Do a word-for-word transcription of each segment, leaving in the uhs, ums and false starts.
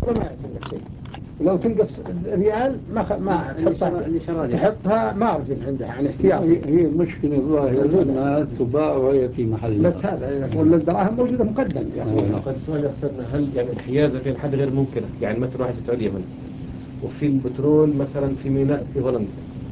ما يعرف شيء. لو تنقص ريال ما خ... ما تحطها تحطها مارجن عندها يعني احتياطي. هي المشكلة الظاهرة أنها تباع وهي في محلها. بس هذا ولا الدراهم موجودة مقدم يعني. قد سؤال يا أستاذنا، هل يعني الحيازة في الحد غير ممكنة؟ يعني مثلا واحد في السعودية هنا وفي البترول مثلا في ميناء في هولندا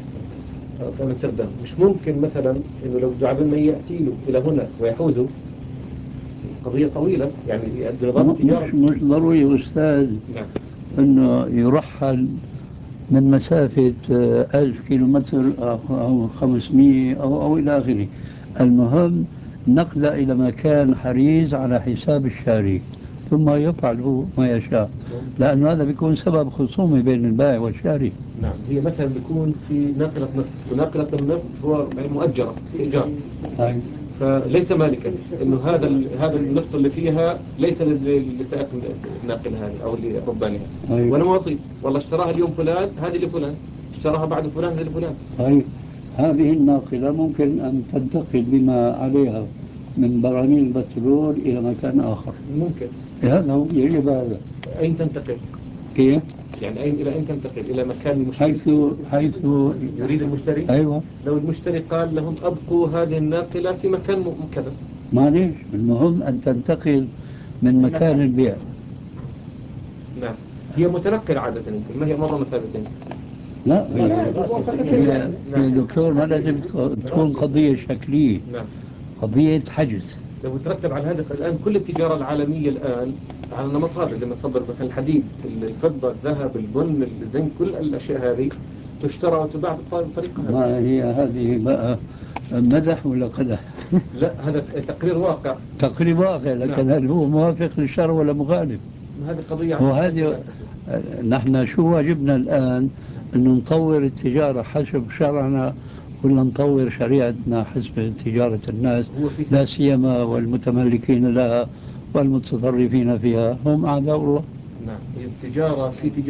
في أمستردام، مش ممكن مثلا إنه لو دعا ما يأتي له إلى هنا ويحوزه؟ قضية طويلة يعني بنظام التجارة. مش, مش ضروري يا أستاذ نعم. أنه يرحل من مسافة ألف كيلومتر أو خمسمية أو, أو إلى آخره. المهم نقله إلى مكان حريز على حساب الشاري ثم يفعل هو ما يشاء، لأن هذا بيكون سبب خصومة بين البائع والشاري. نعم. هي مثلا بيكون في ناقلة نفط، وناقلة النفط هو مؤجرة استئجار، فليس مالكا، انه هذا هذا النفط اللي فيها ليس لسائق الناقل هذه او لربانها، وانا وسيط والله اشتراها اليوم فلان هذه لفلان، اشتراها بعد فلان هذه لفلان. طيب هذه الناقلة ممكن أن تنتقل بما عليها من براميل البترول إلى مكان آخر. ممكن. هذا هو يجب هذا. أين تنتقل؟ كيف؟ يعني أين إلى أين تنتقل؟ إلى مكان المشتري. حيث حيث يريد المشتري؟ أيوة. لو المشتري قال لهم أبقوا هذه الناقلة في مكان كذا. معليش، المهم أن تنتقل من مكان البيع. نعم. هي متنقلة عادة يمكن، ما هي مرة مثابتين. لا يا دكتور ما لازم تكون قضية شكلية. نعم. قضية حجز. لو يترتب على هذا الآن كل التجارة العالمية الآن على النمط هذا، زي ما تفضل مثلا الحديد، الفضة، الذهب، البن، الزنك، كل الأشياء هذه تشترى وتباع بالطريقة هذه. ما هي هذه بقى مدح ولا قدح؟ لا، هذا تقرير واقع. تقرير واقع، لكن نعم. هل هو موافق للشرع ولا مخالف؟ هذه قضية. وهذه نحن شو واجبنا الآن؟ أن نطور التجارة حسب شرعنا ولا نطور شريعتنا حسب تجارة الناس، لا سيما والمتملكين لها والمتصرفين فيها هم أعداء الله. نعم. التجارة في تجارة